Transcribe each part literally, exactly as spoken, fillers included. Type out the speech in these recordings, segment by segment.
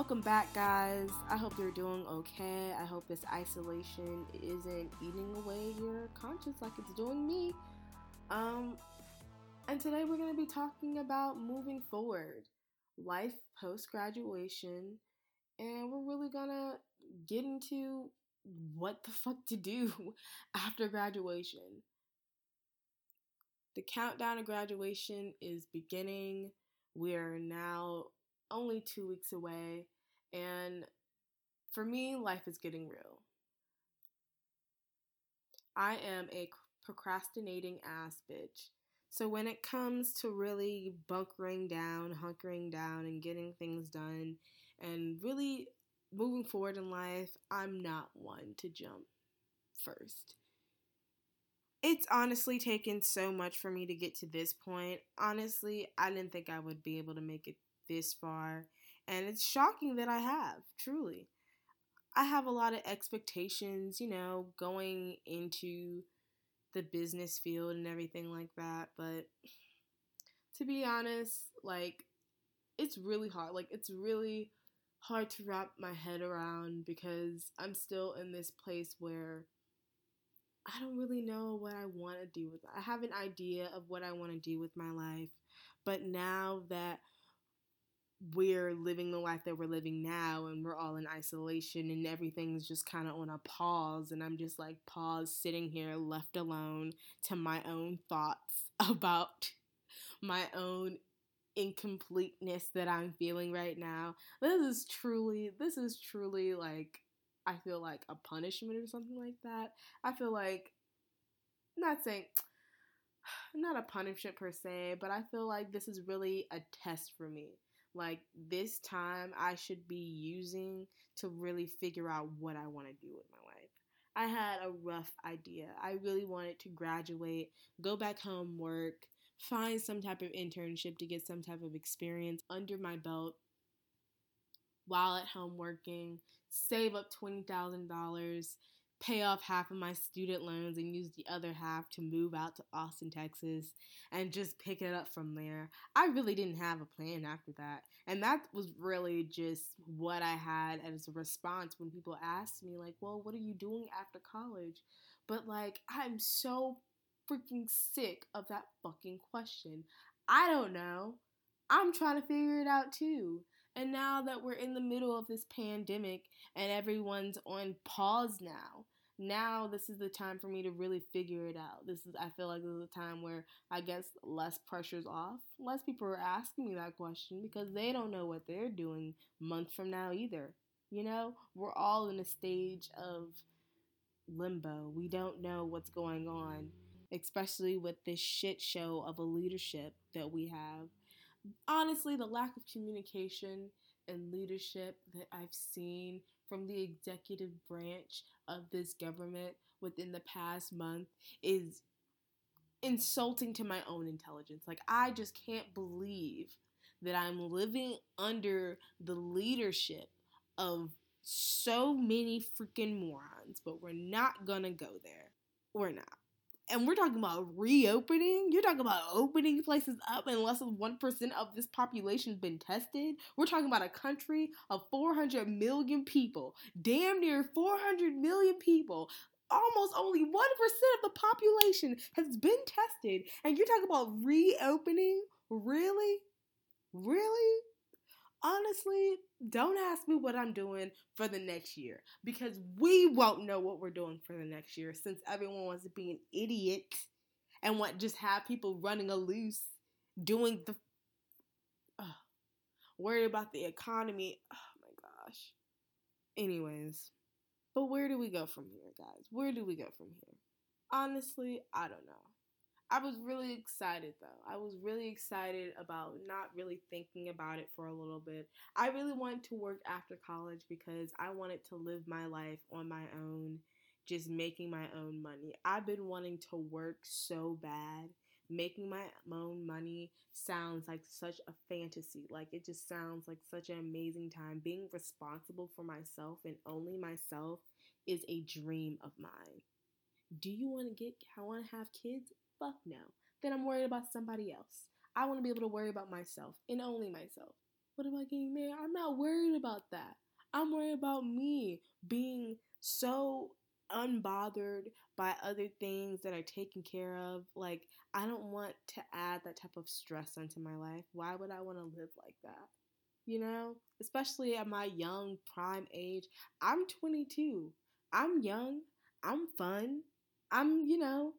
Welcome back, guys. I hope you're doing okay. I hope this isolation isn't eating away your conscience like it's doing me. Um, and today we're going to be talking about moving forward, life post graduation, and we're really going to get into what the fuck to do after graduation. The countdown to graduation is beginning. We're now only two weeks away, and for me, life is getting real. I am a procrastinating ass bitch. So when it comes to really bunkering down, hunkering down, and getting things done, and really moving forward in life, I'm not one to jump first. It's honestly taken so much for me to get to this point. Honestly, I didn't think I would be able to make it this far. And it's shocking that I have, truly. I have a lot of expectations, you know, going into the business field and everything like that. But to be honest, like, it's really hard. Like, it's really hard to wrap my head around because I'm still in this place where I don't really know what I want to do with it. I have an idea of what I want to do with my life. But now that we're living the life that we're living now and we're all in isolation and everything's just kind of on a pause, and I'm just like pause sitting here left alone to my own thoughts about my own incompleteness that I'm feeling right now. This is truly this is truly like, I feel like a punishment or something like that. I feel like, not saying not a punishment per se, but I feel like this is really a test for me. Like, this time I should be using to really figure out what I want to do with my life. I had a rough idea. I really wanted to graduate, go back home, work, find some type of internship to get some type of experience under my belt while at home working, save up twenty thousand dollars, pay off half of my student loans and use the other half to move out to Austin, Texas, and just pick it up from there. I really didn't have a plan after that. And that was really just what I had as a response when people asked me, like, well, what are you doing after college? But, like, I'm so freaking sick of that fucking question. I don't know. I'm trying to figure it out too. And now that we're in the middle of this pandemic and everyone's on pause now, now this is the time for me to really figure it out. This is, I feel like this is a time where I guess less pressure's off. Less people are asking me that question because they don't know what they're doing months from now either. You know, we're all in a stage of limbo. We don't know what's going on, especially with this shit show of a leadership that we have. Honestly, the lack of communication and leadership that I've seen from the executive branch of this government within the past month is insulting to my own intelligence. Like, I just can't believe that I'm living under the leadership of so many freaking morons, but we're not gonna go there. We're not. And we're talking about reopening. You're talking about opening places up and less than one percent of this population has been tested. We're talking about a country of four hundred million people. Damn near four hundred million people. Almost only one percent of the population has been tested. And you're talking about reopening? Really? Really? Honestly, don't ask me what I'm doing for the next year because we won't know what we're doing for the next year since everyone wants to be an idiot and want just have people running a loose, doing the uh, worry about the economy. Oh my gosh. Anyways, but where do we go from here, guys? Where do we go from here? Honestly, I don't know. I was really excited though. I was really excited about not really thinking about it for a little bit. I really wanted to work after college because I wanted to live my life on my own, just making my own money. I've been wanting to work so bad. Making my own money sounds like such a fantasy. Like, it just sounds like such an amazing time. Being responsible for myself and only myself is a dream of mine. Do you want to get, I want to have kids? Fuck no. Then I'm worried about somebody else. I want to be able to worry about myself and only myself. What about getting married? I'm not worried about that. I'm worried about me being so unbothered by other things that are taken care of. Like, I don't want to add that type of stress into my life. Why would I want to live like that? You know, especially at my young prime age. I'm twenty-two. I'm young. I'm fun. I'm, you know,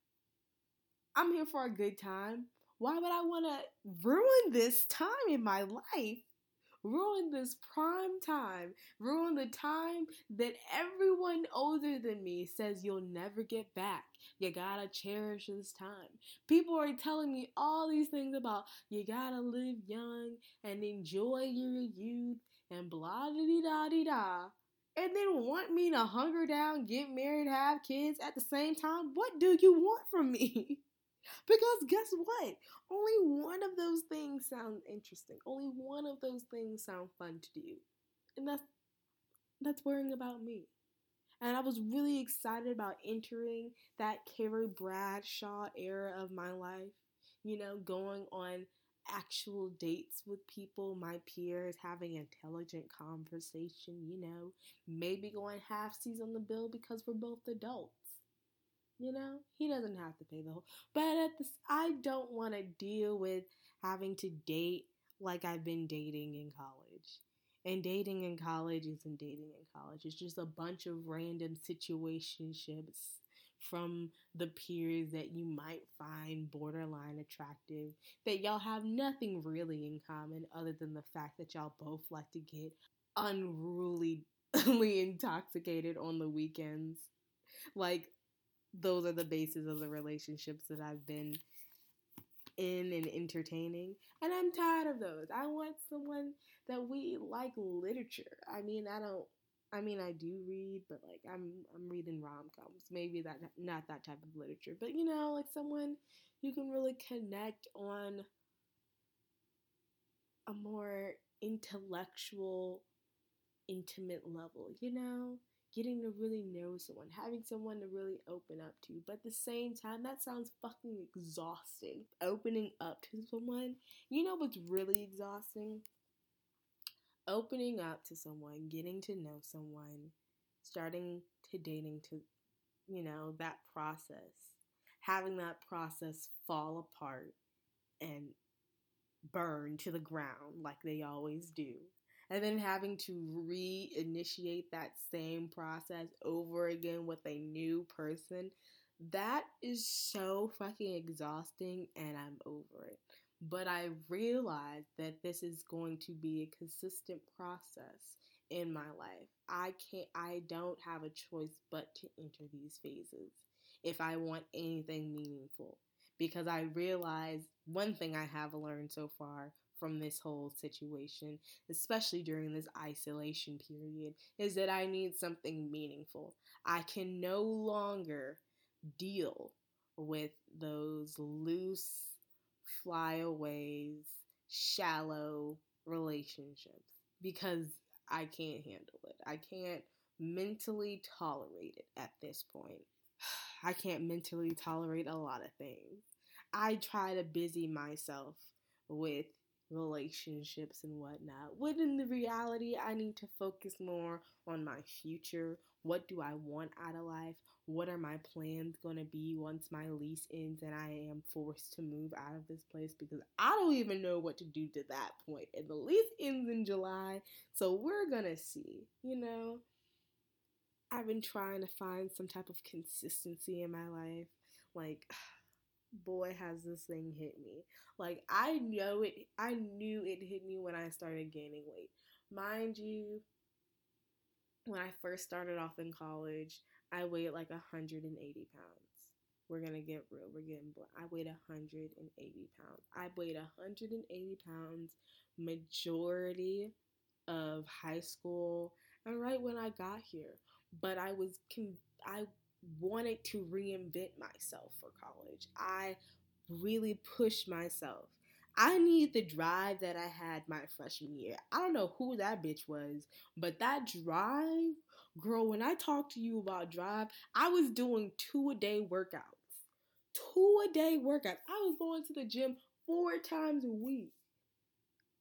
I'm here for a good time. Why would I want to ruin this time in my life? Ruin this prime time. Ruin the time that everyone older than me says you'll never get back. You gotta cherish this time. People are telling me all these things about you gotta live young and enjoy your youth and blah da da da da. And then want me to hunker down, get married, have kids at the same time? What do you want from me? Because guess what? Only one of those things sounds interesting. Only one of those things sound fun to do. And that's that's worrying about me. And I was really excited about entering that Carrie Bradshaw era of my life. You know, going on actual dates with people, my peers, having intelligent conversation, you know, maybe going half seas on the bill because we're both adults. You know, he doesn't have to pay the whole. But at this, I don't want to deal with having to date like I've been dating in college. And dating in college isn't dating in college. It's just a bunch of random situationships from the peers that you might find borderline attractive that y'all have nothing really in common other than the fact that y'all both like to get unruly intoxicated on the weekends. Like, those are the bases of the relationships that I've been in and entertaining. And I'm tired of those. I want someone that we like literature. I mean, I don't I mean I do read, but like I'm I'm reading rom-coms. Maybe that not that type of literature. But you know, like someone you can really connect on a more intellectual, intimate level, you know? Getting to really know someone, having someone to really open up to. But at the same time, that sounds fucking exhausting. Opening up to someone, you know what's really exhausting? Opening up to someone, getting to know someone, starting to dating to, you know, that process. Having that process fall apart and burn to the ground like they always do. And then having to reinitiate that same process over again with a new person, that is so fucking exhausting and I'm over it. But I realize that this is going to be a consistent process in my life. I can't I don't have a choice but to enter these phases if I want anything meaningful. Because I realize one thing I have learned so far from this whole situation, especially during this isolation period, is that I need something meaningful. I can no longer deal with those loose, flyaways, shallow relationships because I can't handle it. I can't mentally tolerate it at this point. I can't mentally tolerate a lot of things. I try to busy myself with relationships and whatnot. When in the reality, I need to focus more on my future. What do I want out of life? What are my plans going to be once my lease ends and I am forced to move out of this place? Because I don't even know what to do to that point. And the lease ends in July, so we're going to see, you know? I've been trying to find some type of consistency in my life. Like, boy, has this thing hit me. Like, I know it, I knew it hit me when I started gaining weight. Mind you, when I first started off in college, I weighed like one hundred eighty pounds. We're gonna get real, we're getting blunt. I weighed one hundred eighty pounds. I weighed one hundred eighty pounds majority of high school and right when I got here. But I was, con- I wanted to reinvent myself for college. I really pushed myself. I need the drive that I had my freshman year. I don't know who that bitch was, but that drive, girl, when I talk to you about drive, I was doing two a day workouts. Two a day workouts. I was going to the gym four times a week.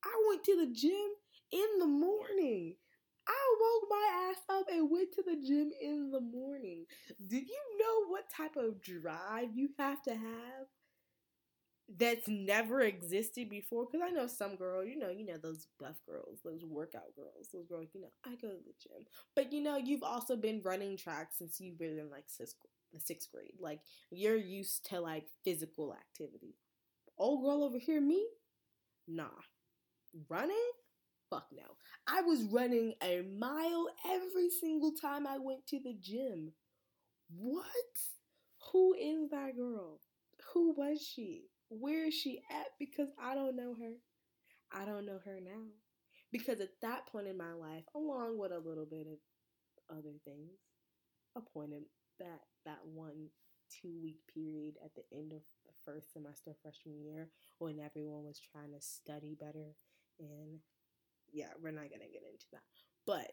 I went to the gym in the morning. I woke my ass up and went to the gym in the morning. Do you know what type of drive you have to have that's never existed before? Because I know some girl, you know, you know those buff girls, those workout girls, those girls, you know, I go to the gym. But you know, you've also been running track since you've been in like sixth, sixth grade. Like you're used to like physical activity. Old girl over here, me? Nah. Running? Fuck no. I was running a mile every single time I went to the gym. What? Who is that girl? Who was she? Where is she at? Because I don't know her. I don't know her now. Because at that point in my life, along with a little bit of other things, a point in that, that one two week period at the end of the first semester freshman year when everyone was trying to study better, and yeah, we're not gonna get into that, but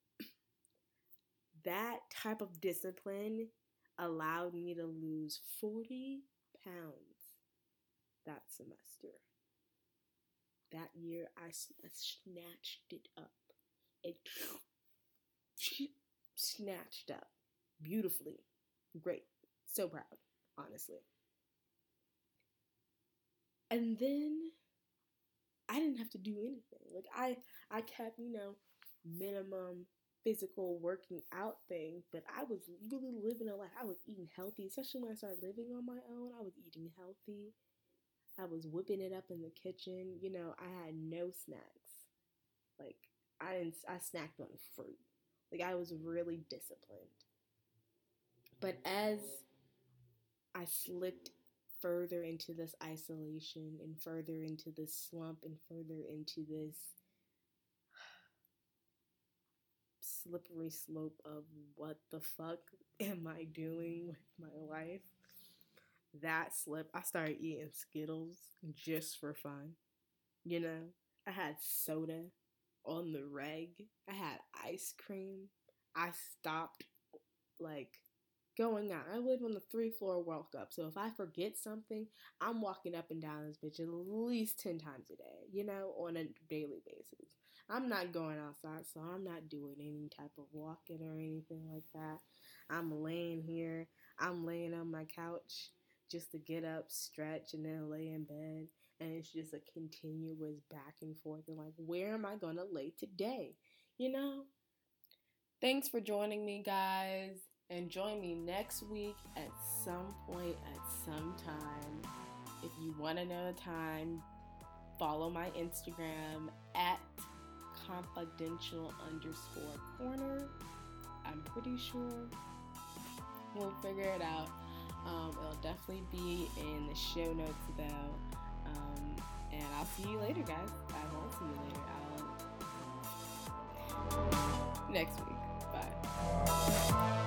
that type of discipline allowed me to lose forty pounds that semester. That year I snatched it up. It snatched up beautifully. Great. So proud, honestly. And then I didn't have to do anything. Like I, I kept, you know, minimum physical working out thing, but I was really living a life. I was eating healthy, especially when I started living on my own. I was eating healthy. I was whipping it up in the kitchen. You know, I had no snacks. Like I didn't, I snacked on fruit. Like I was really disciplined. But as I slipped further into this isolation and further into this slump and further into this slippery slope of what the fuck am I doing with my life, that slip, I started eating Skittles just for fun. You know, I had soda on the reg. I had ice cream. I stopped, like, going out. I live on the three floor World Cup, so if I forget something, I'm walking up and down this bitch at least ten times a day, you know, on a daily basis. I'm not going outside, so I'm not doing any type of walking or anything like that. I'm laying here. I'm laying on my couch just to get up, stretch, and then lay in bed. And it's just a continuous back and forth. And like, where am I going to lay today? You know? Thanks for joining me, guys. And join me next week at some point, at some time. If you want to know the time, follow my Instagram at confidential underscore corner. I'm pretty sure we'll figure it out. Um, it'll definitely be in the show notes though. Um, and I'll see you later, guys. I won't see you later. I'll next week. Bye.